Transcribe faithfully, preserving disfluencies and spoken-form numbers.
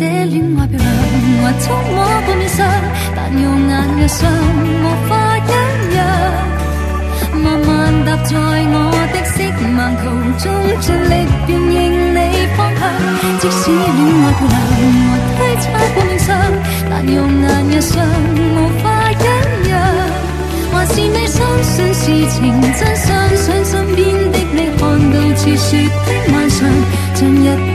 這戀愛漂亮，或觸摸半面上，但耀眼日上無法一樣。慢慢踏在我的色盲途中，盡力辨認你方向。即使戀愛漂亮，或推測半面上，但耀眼日上無法一樣。還是你相信事情真相，想身邊的你看到似雪的晚上，像日